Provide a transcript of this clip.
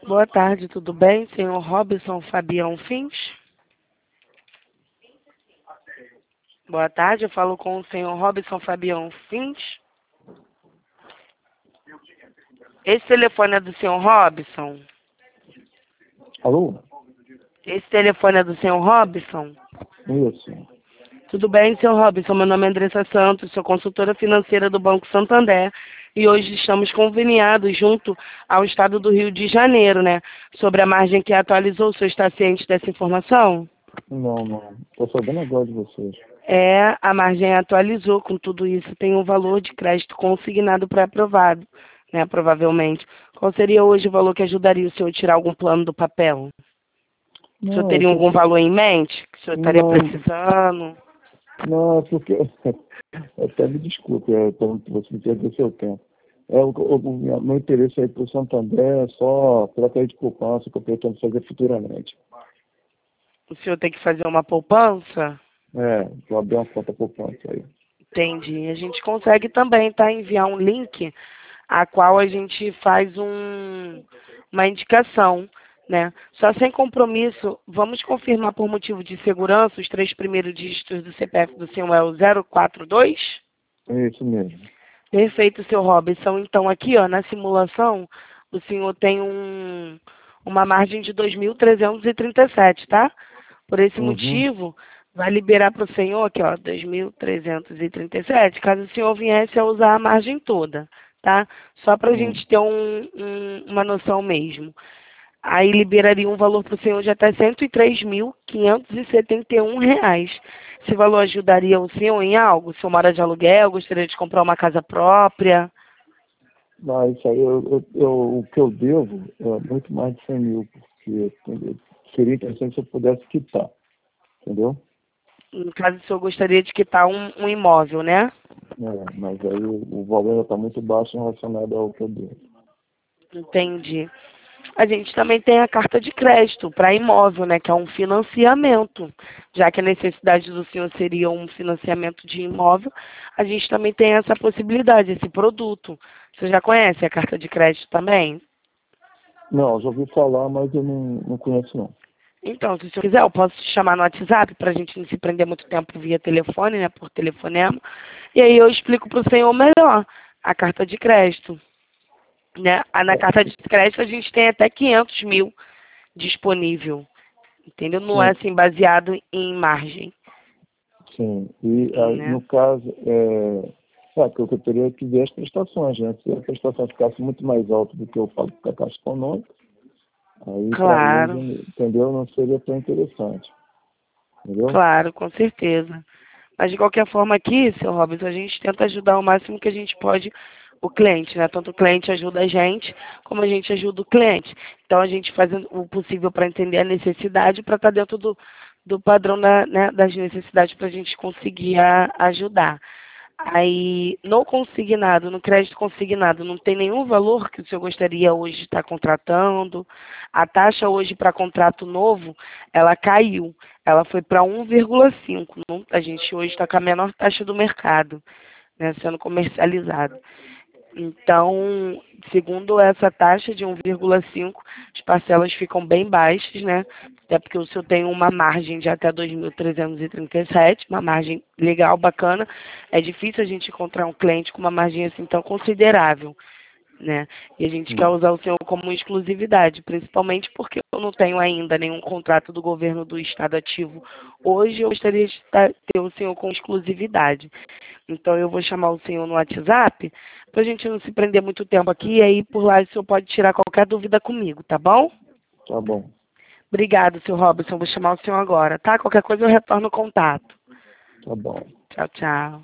Boa tarde, tudo bem? Senhor Robson Fabião Fins? Boa tarde, eu falo com o senhor Robson Fabião Fins. Esse telefone é do senhor Robson? Alô? Esse telefone é do senhor Robson? Isso. Tudo bem, senhor Robson? Meu nome é Andressa Santos, sou consultora financeira do Banco Santander e hoje estamos conveniados junto ao Estado do Rio de Janeiro, né? Sobre a margem que atualizou. O senhor está ciente dessa informação? Não. Estou sabendo agora de vocês. A margem atualizou, com tudo isso tem um valor de crédito consignado pré-aprovado, né, provavelmente. Qual seria hoje o valor que ajudaria o senhor a tirar algum plano do papel? O senhor Não, teria algum valor em mente que o senhor estaria não, precisando? não, é porque. Até me desculpe, você perdeu seu tempo. Meu interesse aí para o Santander é só troca de poupança que eu pretendo fazer futuramente. O senhor tem que fazer uma poupança? Vou abrir uma conta poupança aí. Entendi. A gente consegue também, tá? Enviar um link a qual a gente faz uma indicação, né? Só sem compromisso, vamos confirmar por motivo de segurança os 3 primeiros dígitos do CPF do senhor é o 042? É isso mesmo. Perfeito, seu Robson. Então, aqui, ó, na simulação, o senhor tem uma margem de 2.337, tá? Por esse Uhum. motivo, vai liberar para o senhor aqui, ó, 2.337, caso o senhor viesse a usar a margem toda, tá? Só para a gente ter uma noção mesmo. Aí liberaria um valor para o senhor de até R$ 103.571. Esse valor ajudaria o senhor em algo? O senhor mora de aluguel, gostaria de comprar uma casa própria? Mas isso aí, o que eu devo é muito mais de 100 mil, porque entendeu? Seria interessante se eu pudesse quitar, entendeu? No caso, o senhor gostaria de quitar um imóvel, né? Mas aí o valor está muito baixo relacionado ao que eu devo. Entendi. A gente também tem a carta de crédito para imóvel, né, que é um financiamento. Já que a necessidade do senhor seria um financiamento de imóvel, a gente também tem essa possibilidade, esse produto. Você já conhece a carta de crédito também? Não, já ouvi falar, mas eu não conheço não. Então, se o senhor quiser, eu posso te chamar no WhatsApp para a gente não se prender muito tempo via telefone, né, por telefonema. E aí eu explico para o senhor melhor a carta de crédito, né? Na carta de crédito a gente tem até 500 mil disponível, entendeu? Não é Sim, assim baseado em margem, sim. E aí, né? no caso, porque eu teria que ver as prestações, né? Se a prestação ficasse muito mais alta do que eu pago para a Caixa Econômica, aí para Claro, eles, entendeu? Não seria tão interessante, entendeu? claro, com certeza. Mas de qualquer forma aqui, seu Robson, a gente tenta ajudar o máximo que a gente pode o cliente, né? Tanto o cliente ajuda a gente, como a gente ajuda o cliente. Então a gente faz o possível para entender a necessidade, para estar dentro do padrão né, das necessidades para a gente conseguir ajudar. Aí, no consignado, no crédito consignado, não tem nenhum valor que o senhor gostaria hoje de estar contratando. A taxa hoje para contrato novo, ela caiu. Ela foi para 1,5. A gente hoje está com a menor taxa do mercado, né, sendo comercializado. Então, segundo essa taxa de 1,5, as parcelas ficam bem baixas, né? Até porque o senhor tem uma margem de até 2.337, uma margem legal, bacana. É difícil a gente encontrar um cliente com uma margem assim tão considerável, né? E a gente quer Hum. usar o senhor como exclusividade, principalmente porque eu não tenho ainda nenhum contrato do governo do estado ativo. Hoje eu gostaria de ter o senhor com exclusividade. Então eu vou chamar o senhor no WhatsApp para a gente não se prender muito tempo aqui e aí por lá o senhor pode tirar qualquer dúvida comigo, tá bom? Tá bom, Obrigado, seu Robson. Vou chamar o senhor agora, tá? Qualquer coisa eu retorno o contato. tá bom. Tchau, tchau.